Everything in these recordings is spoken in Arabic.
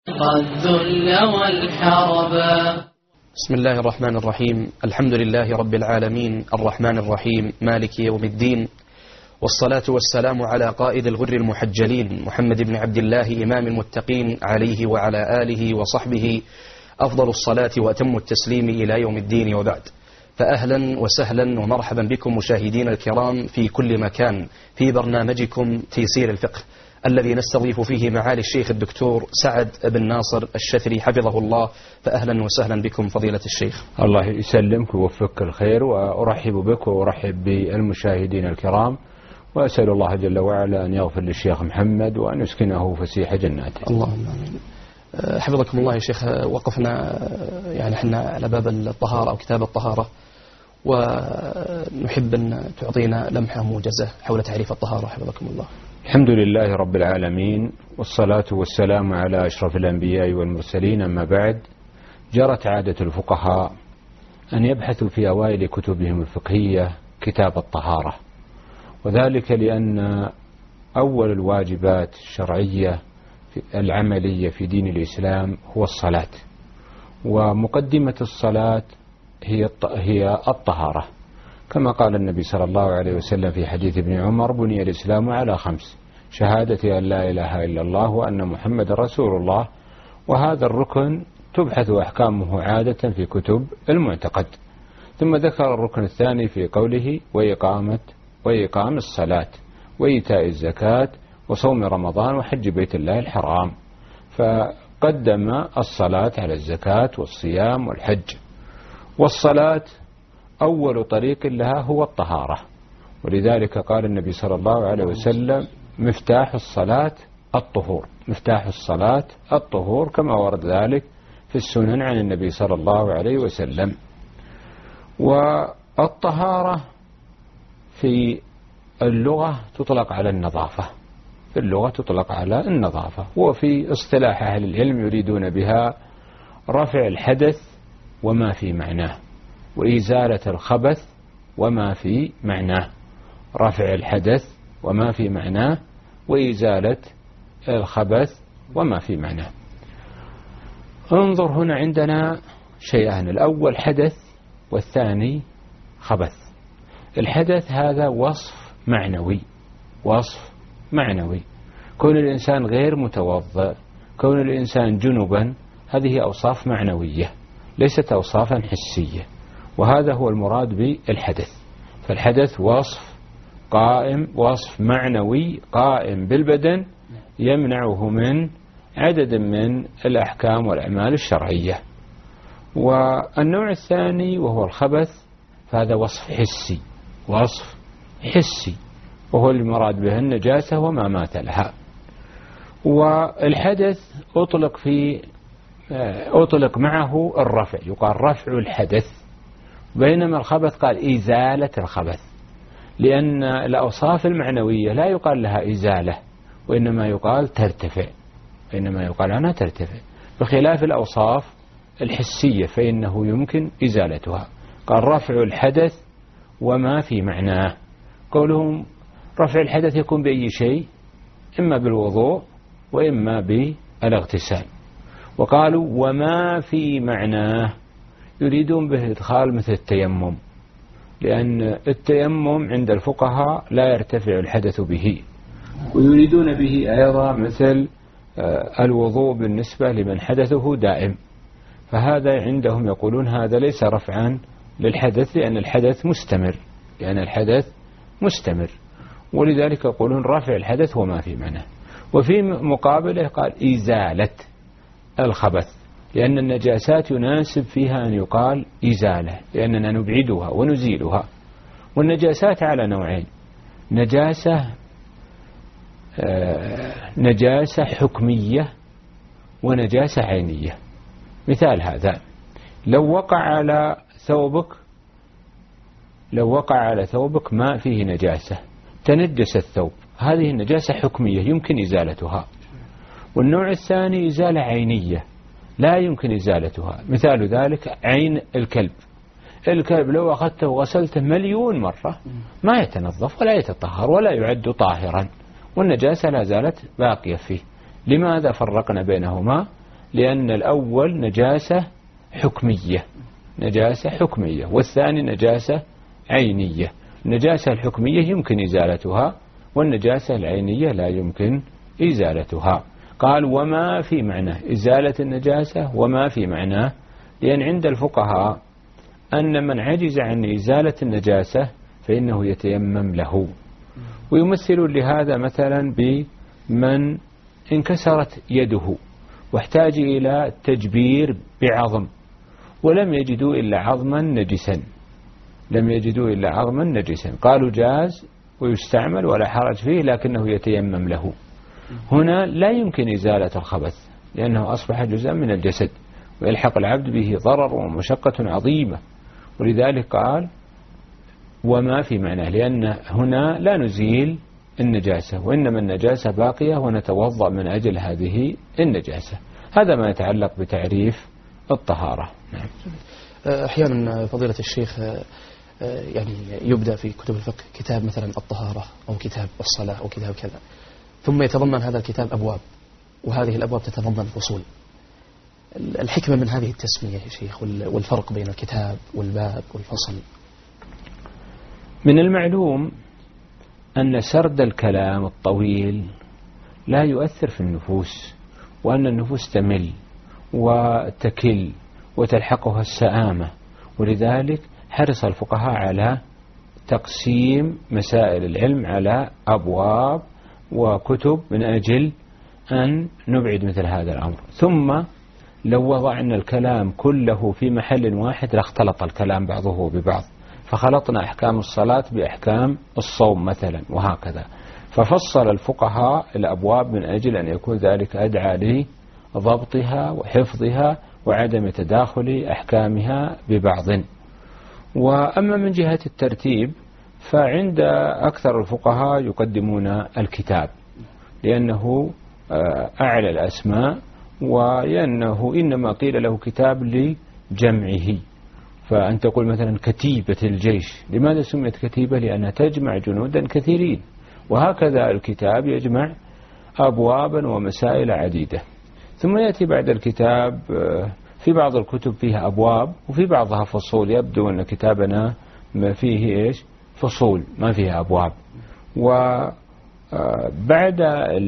الذل والحربا. بسم الله الرحمن الرحيم. الحمد لله رب العالمين الرحمن الرحيم مالك يوم الدين، والصلاة والسلام على قائد الغر المحجلين محمد بن عبد الله إمام المتقين، عليه وعلى آله وصحبه أفضل الصلاة وأتم التسليم إلى يوم الدين، وبعد. فأهلا وسهلا ومرحبا بكم مشاهدين الكرام في كل مكان في برنامجكم تيسير الفقه، الذي نستضيف فيه معالي الشيخ الدكتور سعد بن ناصر الشثري حفظه الله. فأهلا وسهلا بكم فضيلة الشيخ. الله يسلمك ويوفقك الخير، وأرحب بك وأرحب بالمشاهدين الكرام، وأسأل الله جل وعلا أن يغفر للشيخ محمد وأن يسكنه فسيح جناته. اللهم آمين. حفظكم الله يا شيخ. وقفنا يعني احنا على باب الطهارة أو كتاب الطهارة، ونحب أن تعطينا لمحة موجزة حول تعريف الطهارة حفظكم الله. الحمد لله رب العالمين، والصلاة والسلام على أشرف الأنبياء والمرسلين، أما بعد. جرت عادة الفقهاء أن يبحثوا في أوائل كتبهم الفقهية كتاب الطهارة، وذلك لأن أول الواجبات الشرعية العملية في دين الإسلام هو الصلاة، ومقدمة الصلاة هي الطهارة، كما قال النبي صلى الله عليه وسلم في حديث ابن عمر: بني الإسلام على 5: شهادة أن لا إله إلا الله وأن محمد رسول الله. وهذا الركن تبحث أحكامه عادة في كتب المعتقد. ثم ذكر الركن الثاني في قوله: وإقام الصلاة وإيتاء الزكاة وصوم رمضان وحج بيت الله الحرام، فقدم الصلاة على الزكاة والصيام والحج. والصلاة أول طريق لها هو الطهارة، ولذلك قال النبي صلى الله عليه وسلم: مفتاح الصلاة الطهور، مفتاح الصلاة الطهور، كما ورد ذلك في السنن عن النبي صلى الله عليه وسلم. والطهارة في اللغة تطلق على النظافة، في اللغة تطلق على النظافة، وفي اصطلاح أهل العلم يريدون بها رفع الحدث وما في معناه، وإزالة الخبث وما في معناه. رفع الحدث وما في معناه، وإزالة الخبث وما في معناه. انظر، هنا عندنا شيئان: الأول حدث، والثاني خبث. الحدث هذا وصف معنوي، وصف معنوي. كون الإنسان غير متوضئ، كون الإنسان جنبا، هذه أوصاف معنوية ليست أوصافا حسية، وهذا هو المراد بالحدث. فالحدث وصف قائم، وصف معنوي قائم بالبدن، يمنعه من عدد من الأحكام والأعمال الشرعية. والنوع الثاني وهو الخبث، فهذا وصف حسي، وصف حسي، وهو المراد به النجاسة وما مات لها. والحدث أطلق معه الرفع، يقال رفع الحدث، بينما الخبث قال إزالة الخبث، لأن الأوصاف المعنوية لا يقال لها إزالة، وإنما يقال ترتفع، وإنما يقال عنها ترتفع، بخلاف الأوصاف الحسية فإنه يمكن إزالتها. قال رفع الحدث وما في معناه. قولهم رفع الحدث يكون بأي شيء، إما بالوضوء وإما بالاغتسال. وقالوا وما في معناه يريدون به إدخال مثل التيمم، لأن التيمم عند الفقهاء لا يرتفع الحدث به، ويريدون به أيضا مثل الوضوء بالنسبة لمن حدثه دائم. فهذا عندهم يقولون هذا ليس رفعا للحدث، لأن الحدث مستمر، ولذلك يقولون رفع الحدث وما في معناه. وفي مقابله قال إزالة الخبث، لأن النجاسات يناسب فيها أن يقال إزالة، لأننا نبعدها ونزيلها. والنجاسات على نوعين: نجاسة حكمية ونجاسة عينية. مثال هذا: لو وقع على ثوبك ماء فيه نجاسة، تنجس الثوب، هذه النجاسة حكمية يمكن إزالتها. والنوع الثاني إزالة عينية لا يمكن إزالتها. مثال ذلك عين الكلب لو أخذته وغسلته 1,000,000 مرة ما يتنظف ولا يتطهر ولا يعد طاهرا، والنجاسة لا زالت باقية فيه. لماذا فرقنا بينهما؟ لأن الأول نجاسة حكمية والثاني نجاسة عينية. النجاسة الحكمية يمكن إزالتها والنجاسة العينية لا يمكن إزالتها. قال وما في معناه إزالة النجاسة وما في معناه، لأن عند الفقهاء أن من عجز عن إزالة النجاسة فإنه يتيمم له. ويمثل لهذا مثلا بمن انكسرت يده واحتاج إلى تجبير بعظم ولم يجدوا إلا عظما نجسا، قالوا جاز ويستعمل ولا حرج فيه لكنه يتيمم له. هنا لا يمكن إزالة الخبث لأنه أصبح جزءا من الجسد ويلحق العبد به ضرر ومشقة عظيمة، ولذلك قال وما في معناه، لأن هنا لا نزيل النجاسة وإنما النجاسة باقية ونتوضأ من أجل هذه النجاسة. هذا ما يتعلق بتعريف الطهارة. أحيانا فضيلة الشيخ يعني يبدأ في كتب الفقه كتاب مثلا الطهارة أو كتاب الصلاة أو كتاب كذا، ثم يتضمن هذا الكتاب أبواب، وهذه الأبواب تتضمن فصول. الحكمة من هذه التسمية يا شيخ والفرق بين الكتاب والباب والفصل؟ من المعلوم أن سرد الكلام الطويل لا يؤثر في النفوس، وأن النفوس تمل وتكل وتلحقها السآمة، ولذلك حرص الفقهاء على تقسيم مسائل العلم على أبواب وكتب من أجل أن نبعد مثل هذا الأمر. ثم لو وضعنا الكلام كله في محل واحد لاختلط الكلام بعضه ببعض، فخلطنا أحكام الصلاة بأحكام الصوم مثلا وهكذا، ففصل الفقهاء الأبواب من أجل أن يكون ذلك أدعى لضبطها وحفظها وعدم تداخل أحكامها ببعض. وأما من جهة الترتيب فعند أكثر الفقهاء يقدمون الكتاب لأنه أعلى الأسماء، وأنه إنما قيل له كتاب لجمعه. فأنت تقول مثلا كتيبة الجيش، لماذا سميت كتيبة؟ لأنها تجمع جنودا كثيرين، وهكذا الكتاب يجمع أبوابا ومسائل عديدة. ثم يأتي بعد الكتاب في بعض الكتب فيها أبواب وفي بعضها فصول، يبدو أن كتابنا ما فيه إيش فصول ما فيها أبواب. وبعد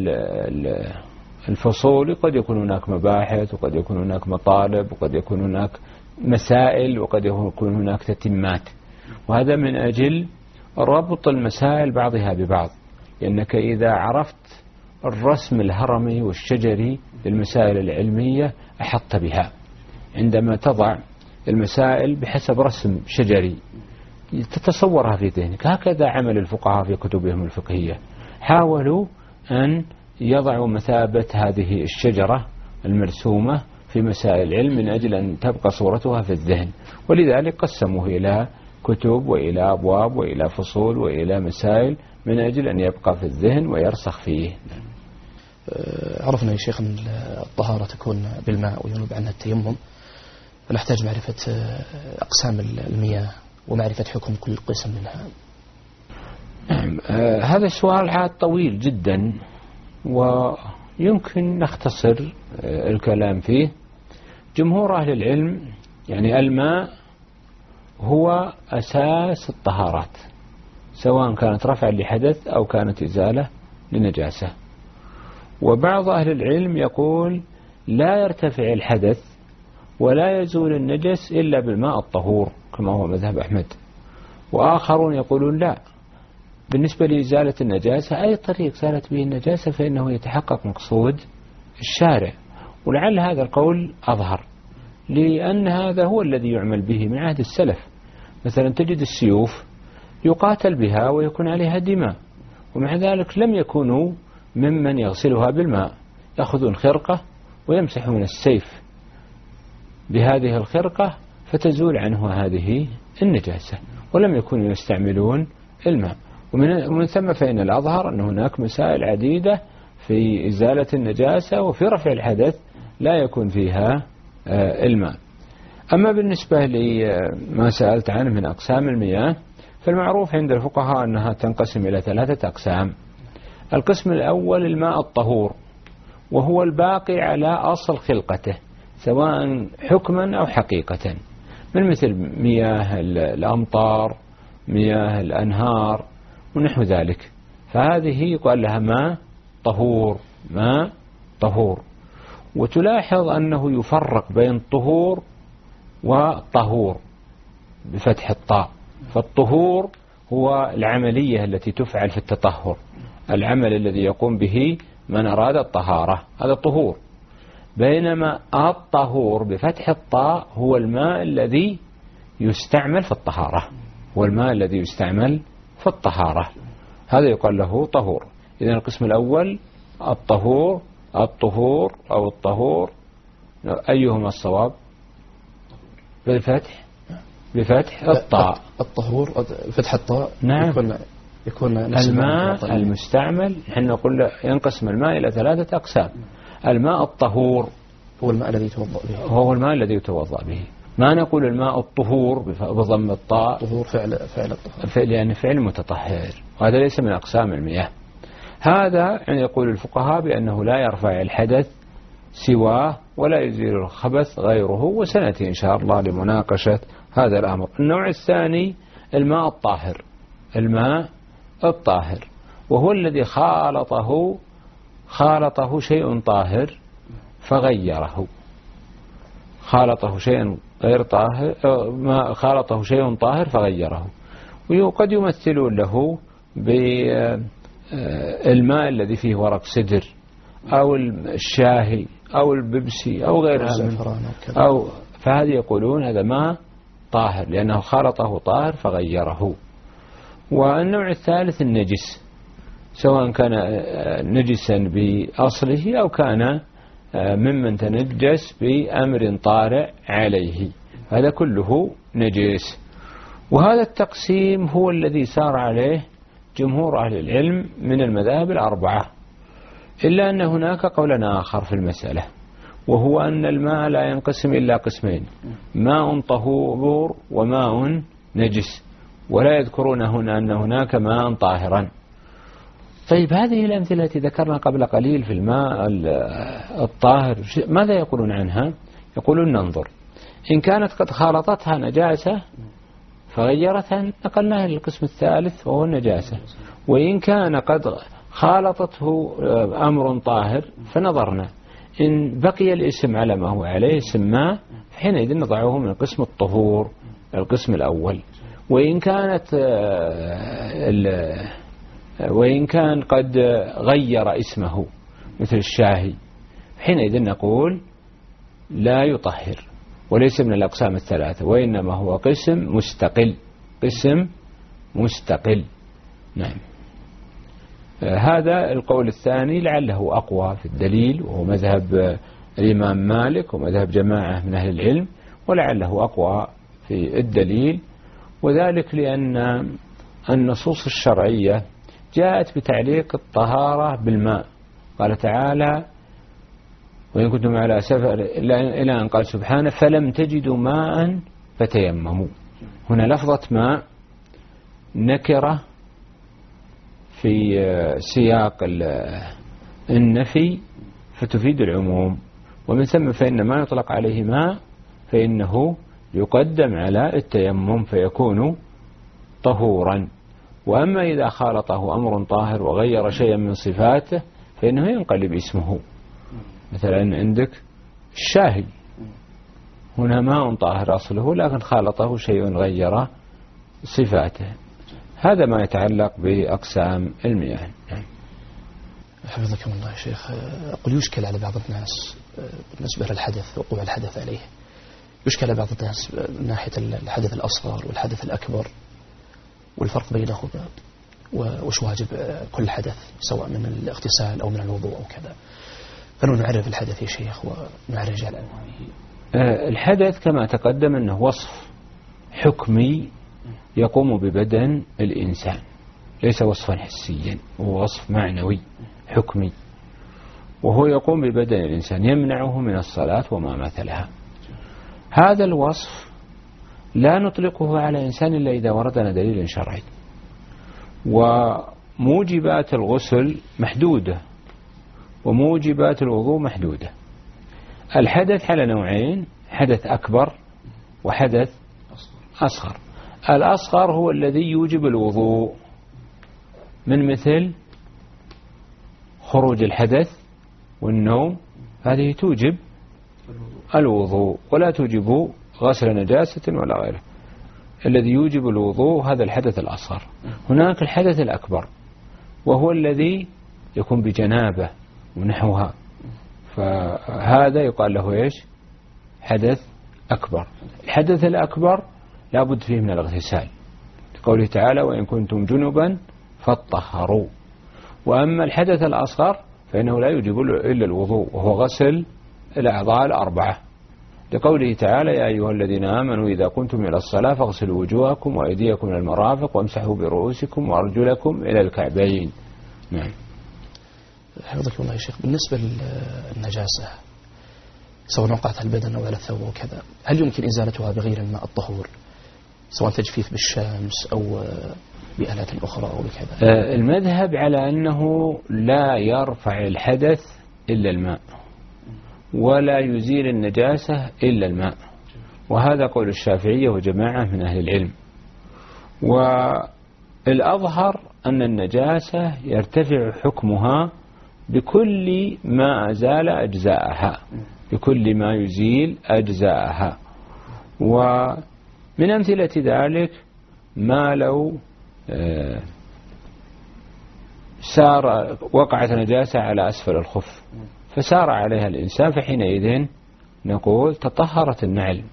الفصول قد يكون هناك مباحث وقد يكون هناك مطالب وقد يكون هناك مسائل وقد يكون هناك تتمات، وهذا من أجل ربط المسائل بعضها ببعض، لأنك إذا عرفت الرسم الهرمي والشجري للمسائل العلمية أحطت بها. عندما تضع المسائل بحسب رسم شجري تتصورها في ذهنك. هكذا عمل الفقهاء في كتبهم الفقهية، حاولوا أن يضعوا مثابة هذه الشجرة المرسومة في مسائل العلم من أجل أن تبقى صورتها في الذهن، ولذلك قسموه إلى كتب وإلى أبواب وإلى فصول وإلى مسائل من أجل أن يبقى في الذهن ويرسخ فيه. عرفنا يا شيخ أن الطهارة تكون بالماء وينوب عنها التيمم، فنحتاج معرفة أقسام المياه ومعرفة حكم كل قسم منها. هذا السؤال عاد طويل جدا ويمكن نختصر الكلام فيه. جمهور أهل العلم يعني الماء هو أساس الطهارات، سواء كانت رفع لحدث أو كانت إزالة لنجاسة. وبعض أهل العلم يقول لا يرتفع الحدث ولا يزول النجس إلا بالماء الطهور كما هو مذهب أحمد. وآخرون يقولون لا، بالنسبة لإزالة النجاسة أي طريق زالت به النجاسة فإنه يتحقق مقصود الشارع. ولعل هذا القول أظهر، لأن هذا هو الذي يعمل به من عهد السلف. مثلا تجد السيوف يقاتل بها ويكون عليها دماء، ومع ذلك لم يكونوا ممن يغسلها بالماء، يأخذون خرقة ويمسحون السيف بهذه الخرقة فتزول عنه هذه النجاسة، ولم يكونوا يستعملون الماء. ومن ثم فإن الأظهر أن هناك مسائل عديدة في إزالة النجاسة وفي رفع الحدث لا يكون فيها الماء. أما بالنسبة لما سألت عنه من أقسام المياه، فالمعروف عند الفقهاء أنها تنقسم إلى 3 أقسام. القسم الأول الماء الطهور، وهو الباقي على أصل خلقته سواء حكما أو حقيقة، من مثل مياه الأمطار، مياه الأنهار ونحو ذلك. فهذه يقال لها ماء طهور، ماء طهور. وتلاحظ أنه يفرق بين طهور وطهور بفتح الطاء. فالطهور هو العملية التي تفعل في التطهر، العمل الذي يقوم به من أراد الطهارة، هذا الطهور. بينما الطهور بفتح الطاء هو الماء الذي يستعمل في الطهارة، هو الماء الذي يستعمل في الطهارة، هذا يقال له طهور. إذن القسم الأول الطهور، الطهور أو الطهور، أيهما الصواب؟ بفتح الطاء. الطهور فتح الطاء. نعم. يكون الماء المستعمل، نحن نقول ينقسم الماء إلى 3 أقسام. الماء الطهور هو الماء الذي يتوضأ به، هو الماء الذي يتوضأ به. ما نقول الماء الطهور بضم الطاء، طهور فعل الطهارة، يعني فعل متطهر، وهذا ليس من أقسام المياه. هذا يعني يقول الفقهاء بأنه لا يرفع الحدث سواه ولا يزيل الخبث غيره، وسنأتي إن شاء الله لمناقشة هذا الأمر. النوع الثاني الماء الطاهر، الماء الطاهر وهو الذي خالطه شيء طاهر فغيره، خالطه شيء غير طاهر، خالطه شيء طاهر فغيره. وقد يمثلون له بالماء الذي فيه ورق سدر أو الشاهي أو البيبسي أو غيرها أو فهذه يقولون هذا ماء طاهر لأنه خالطه طاهر فغيره. والنوع الثالث النجس، سواء كان نجسا بأصله أو كان ممن تنجس بأمر طارئ عليه، هذا كله نجس. وهذا التقسيم هو الذي سار عليه جمهور أهل العلم من المذاهب الأربعة، إلا أن هناك قولا آخر في المسألة، وهو أن الماء لا ينقسم إلا قسمين: ماء طهور وماء نجس، ولا يذكرون هنا أن هناك ماء طاهرا. طيب هذه الأمثلة التي ذكرنا قبل قليل في الماء الطاهر ماذا يقولون عنها؟ يقولون ننظر، إن كانت قد خالطتها نجاسة فغيرتها نقلناها للقسم الثالث وهو النجاسة، وإن كان قد خالطته أمر طاهر فنظرنا إن بقي الاسم على ما هو عليه اسم ماء حينئذ نضعه من قسم الطهور القسم الأول. وإن كان قد غير اسمه مثل الشاهي حينئذ نقول لا يطهر وليس من الأقسام الثلاثة، وإنما هو قسم مستقل. نعم. هذا القول الثاني لعله أقوى في الدليل، وهو مذهب الإمام مالك ومذهب جماعة من أهل العلم، ولعله أقوى في الدليل، وذلك لأن النصوص الشرعية جاءت بتعليق الطهارة بالماء. قال تعالى: وإن كنتم على سفر، إلى أن قال سبحانه: فلم تجدوا ماء فتيمموا. هنا لفظة ماء نكرة في سياق النفي فتفيد العموم، ومن ثم فإن ما يطلق عليه ماء فإنه يقدم على التيمم فيكون طهورا. وأما إذا خالطه أمر طاهر وغير شيئا من صفاته فإنه ينقلب اسمه. مثلا عندك الشاهي، هنا ماء طاهر أصله لكن خالطه شيء غير صفاته. هذا ما يتعلق بأقسام المياه. حفظكم الله يا شيخ. أقول يشكل على بعض الناس بالنسبة للحدث، وقوع الحدث عليه، يشكل على بعض الناس من ناحية الحدث الأصغر والحدث الأكبر والفرق بينهما، وش واجب كل حدث سواء من الاغتسال أو من الوضوء أو كذا. فنو نعرف الحدث يا شيخ ونعرج على أنواعه؟ الحدث كما تقدم أنه وصف حكمي يقوم ببدن الإنسان، ليس وصفا حسيا، هو وصف معنوي حكمي، وهو يقوم ببدن الإنسان يمنعه من الصلاة وما مثلها. هذا الوصف لا نطلقه على إنسان إلا إذا وردنا دليل شرعي، وموجبات الغسل محدودة وموجبات الوضوء محدودة. الحدث على نوعين: حدث أكبر وحدث أصغر. الأصغر هو الذي يوجب الوضوء، من مثل خروج الحدث والنوم، هذه توجب الوضوء ولا توجب غسل نجاسة ولا غيره. الذي يوجب الوضوء هذا الحدث الأصغر. هناك الحدث الأكبر وهو الذي يكون بجنابة ونحوها، فهذا يقال له إيش؟ حدث أكبر. الحدث الأكبر لا بد فيه من الاغتسال، قوله تعالى: وإن كنتم جنبا فاطهروا. وأما الحدث الأصغر فإنه لا يوجب إلا الوضوء، وهو غسل الأعضاء الأربعة، لقوله تعالى: يا أيها الذين آمنوا إذا كنتم إلى الصلاة فاغسلوا وجوهكم وأيديكم إلى المرافق وامسحوا برؤوسكم وأرجلكم إلى الكعبين. نعم. حفظك الله يا شيخ، بالنسبة للنجاسة سواء وقعت على البدن أو على الثوب وكذا، هل يمكن إزالتها بغير الماء الطهور، سواء تجفيف بالشمس أو بآلات أخرى أو بكذا؟ المذهب على أنه لا يرفع الحدث إلا الماء، ولا يزيل النجاسة إلا الماء، وهذا قول الشافعية وجماعة من أهل العلم. والأظهر أن النجاسة يرتفع حكمها بكل ما أزال أجزاءها، بكل ما يزيل أجزاءها. ومن أمثلة ذلك ما لو وقعت نجاسة على أسفل الخف فسار عليها الإنسان، فحينئذ نقول تطهرت النعل.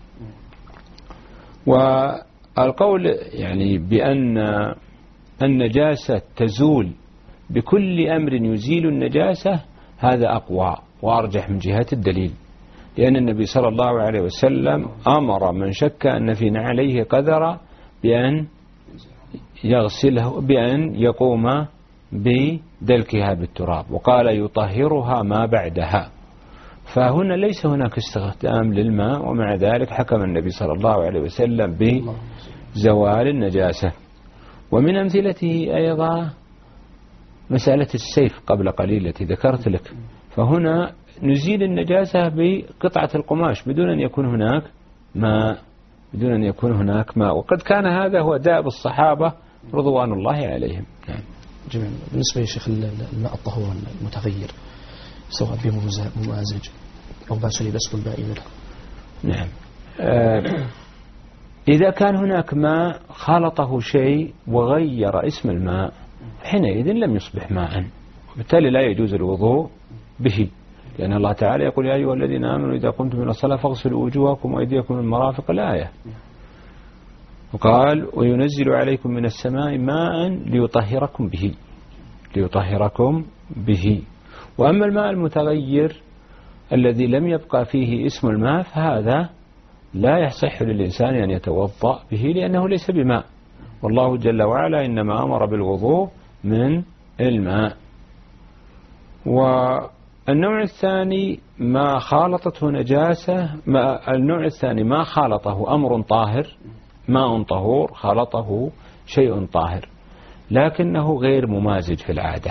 والقول يعني بأن النجاسة تزول بكل أمر يزيل النجاسة هذا أقوى وأرجح من جهة الدليل، لأن النبي صلى الله عليه وسلم أمر من شك أن في نعليه قذرا بأن يغسله، بأن يقوم بدلكها بالتراب، وقال يطهرها ما بعدها. فهنا ليس هناك استخدام للماء، ومع ذلك حكم النبي صلى الله عليه وسلم بزوال النجاسة. ومن أمثلته أيضا مسألة السيف قبل قليل التي ذكرت لك، فهنا نزيل النجاسة بقطعة القماش بدون أن يكون هناك ماء، بدون أن يكون هناك ماء، وقد كان هذا هو دأب الصحابة رضوان الله عليهم. نعم. جميل. بالنسبة يا شيخ الماء الطهور المتغير سواء بممازج أو باسل بسل البائل. نعم. إذا كان هناك ماء خالطه شيء وغير اسم الماء حينئذ لم يصبح ماء، وبالتالي لا يجوز الوضوء به، لأن الله تعالى يقول: يا أيها الذين آمنوا إذا كنتم إلى الصلاة فاغسلوا وجوهكم وأيديكم من المرافق، الآية. وقال: وينزل عليكم من السماء ماء ليطهركم به، ليطهركم به. وأما الماء المتغير الذي لم يبقى فيه اسم الماء فهذا لا يصح للإنسان أن يتوضأ به، لأنه ليس بماء، والله جل وعلا إنما أمر بالوضوء من الماء. والنوع الثاني ما خالطته نجاسة، النوع الثاني ما خالطه أمر طاهر، ماء طهور خالطه شيء طاهر لكنه غير ممازج في العادة،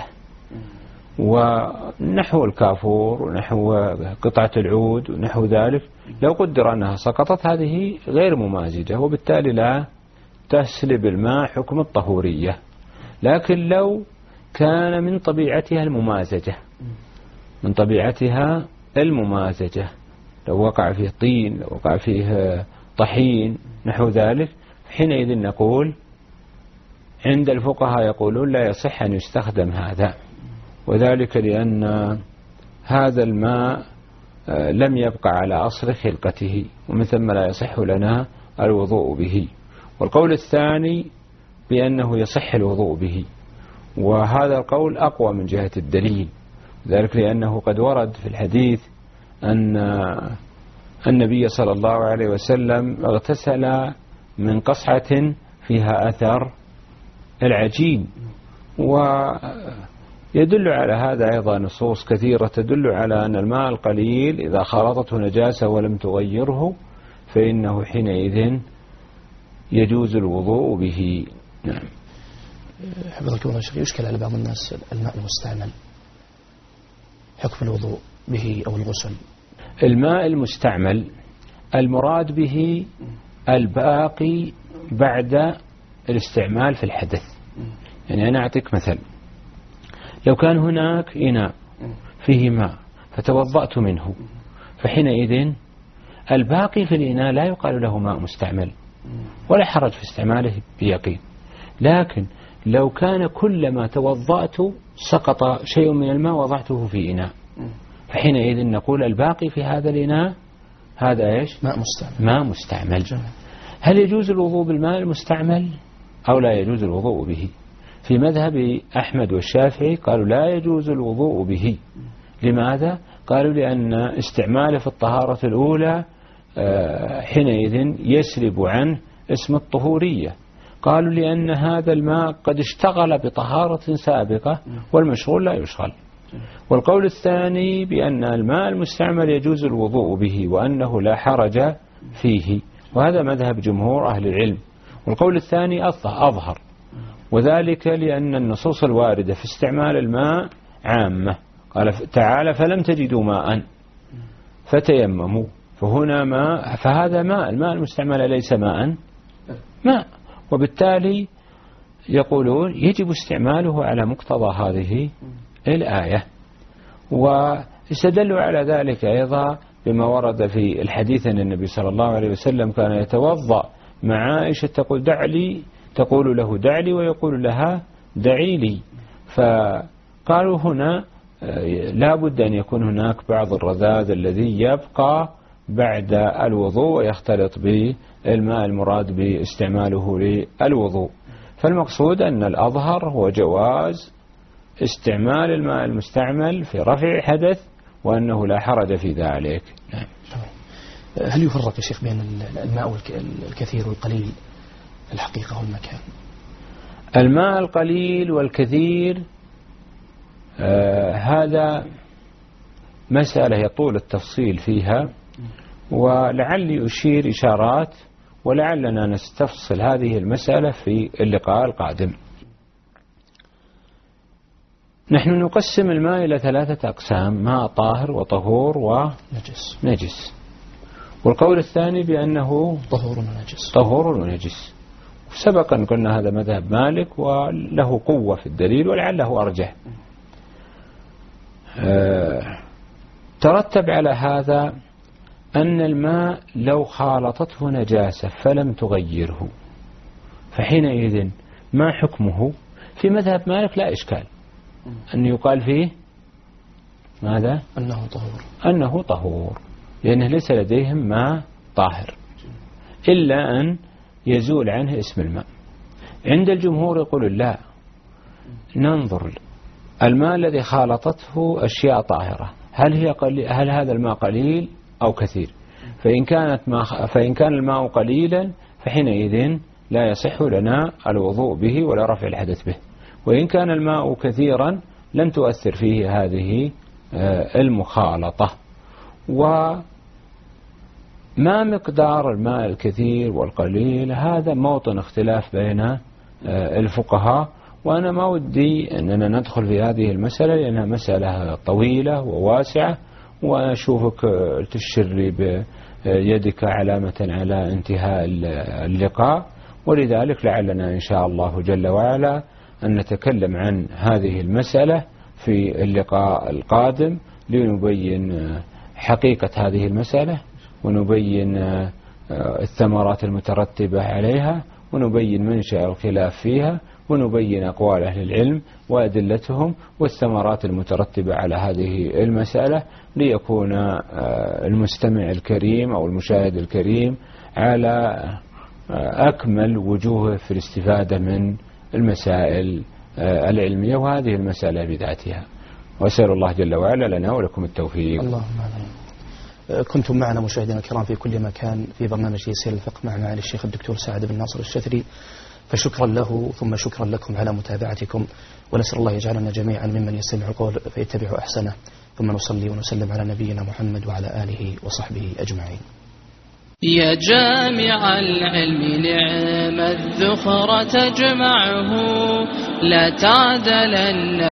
ونحو الكافور ونحو قطعة العود ونحو ذلك لو قدر أنها سقطت هذه غير ممازجة، وبالتالي لا تسلب الماء حكم الطهورية. لكن لو كان من طبيعتها الممازجة، من طبيعتها الممازجة، لو وقع فيه طين، لو وقع فيه طحين نحو ذلك، حينئذ نقول عند الفقهاء يقولون لا يصح أن يستخدم هذا، وذلك لأن هذا الماء لم يبقى على أصل خلقته، ومن ثم لا يصح لنا الوضوء به. والقول الثاني بأنه يصح الوضوء به، وهذا القول أقوى من جهة الدليل، ذلك لأنه قد ورد في الحديث أن النبي صلى الله عليه وسلم اغتسل من قصعة فيها أثر العجين، ويدل على هذا أيضا نصوص كثيرة تدل على أن الماء القليل إذا خالطته نجاسة ولم تغيره فإنه حينئذ يجوز الوضوء به. نعم. حفظك الله شيخ، يشكل على بعض الناس الماء المستعمل حكم الوضوء به أو الغسل؟ الماء المستعمل المراد به الباقي بعد الاستعمال في الحدث. يعني أنا أعطيك مثل، لو كان هناك إناء فيه ماء فتوضأت منه، فحينئذ الباقي في الإناء لا يقال له ماء مستعمل ولا حرج في استعماله بيقين. لكن لو كان كلما توضأت سقط شيء من الماء وضعته في إناء، فحينئذ نقول الباقي في هذا الإناء هذا إيش؟ ماء مستعمل. ماء مستعمل. هل يجوز الوضوء بالماء المستعمل أو لا يجوز الوضوء به؟ في مذهب أحمد والشافعي قالوا لا يجوز الوضوء به. لماذا؟ قالوا لأن استعماله في الطهارة الأولى حينئذ يسلب عنه اسم الطهورية. قالوا لأن هذا الماء قد اشتغل بطهارة سابقة والمشغول لا يشغل. والقول الثاني بأن الماء المستعمل يجوز الوضوء به وأنه لا حرج فيه، وهذا مذهب جمهور أهل العلم. والقول الثاني أظهر، وذلك لأن النصوص الواردة في استعمال الماء عامة. قال تعالى فلم تجدوا ماء فتيمموا، فهنا ماء، فهذا ماء، الماء المستعمل ليس ماء، وبالتالي يقولون يجب استعماله على مقتضى هذه الآية. واستدلوا على ذلك أيضا بما ورد في الحديث أن النبي صلى الله عليه وسلم كان يتوضأ مع عائشة تقول دع لي، تقول له دع لي ويقول لها دعي لي. فقالوا هنا لا بد أن يكون هناك بعض الرذاذ الذي يبقى بعد الوضوء ويختلط بالماء المراد باستعماله للوضوء. فالمقصود أن الأظهر هو جواز استعمال الماء المستعمل في رفع حدث وأنه لا حرج في ذلك. هل يفرق يا شيخ بين الماء الكثير والقليل الحقيقة والمكان؟ الماء القليل والكثير هذا مسألة يطول التفصيل فيها، ولعلي أشير إشارات ولعلنا نستفصل هذه المسألة في اللقاء القادم. نحن نقسم الماء إلى 3 أقسام: ماء طاهر وطهور ونجس. والقول الثاني بأنه طهور ونجس. سبقا قلنا هذا مذهب مالك وله قوة في الدليل ولعله أرجح. ترتب على هذا أن الماء لو خالطته نجاسة فلم تغيره فحينئذ ما حكمه؟ في مذهب مالك لا إشكال أن يقال فيه ماذا؟ أنه طهور، لأنه ليس لديهم ماء طاهر إلا أن يزول عنه اسم الماء. عند الجمهور يقول لا، ننظر الماء الذي خالطته أشياء طاهرة هل هذا الماء قليل أو كثير؟ فإن كان الماء قليلا فحينئذ لا يصح لنا الوضوء به ولا رفع الحدث به. وإن كان الماء كثيرا لن تؤثر فيه هذه المخالطة. وما مقدار الماء الكثير والقليل هذا موطن اختلاف بين الفقهاء، وأنا ما ودي أننا ندخل في هذه المسألة لأنها مسألة طويلة وواسعة، وأشوفك تشير لي بيدك علامة على انتهاء اللقاء، ولذلك لعلنا إن شاء الله جل وعلا أن نتكلم عن هذه المسألة في اللقاء القادم لنبين حقيقة هذه المسألة ونبين الثمرات المترتبة عليها ونبين منشأ الخلاف فيها ونبين أقوال أهل العلم وأدلتهم والثمرات المترتبة على هذه المسألة، ليكون المستمع الكريم أو المشاهد الكريم على أكمل وجوه في الاستفادة من المسائل العلمية وهذه المسألة بذاتها. وأسأل الله جل وعلا لنا ولكم التوفيق. اللهم آمين. كنتم معنا مشاهدينا الكرام في كل مكان في برنامج تيسير الفقه مع معالي الشيخ الدكتور سعد بن ناصر الشثري، فشكرا له ثم شكرا لكم على متابعتكم، ونسأل الله يجعلنا جميعا ممن يستمع القول فيتبع أحسنه، ثم نصلي ونسلم على نبينا محمد وعلى آله وصحبه أجمعين. يا جامع العلم نعم الذخر تجمعه لا تعدلن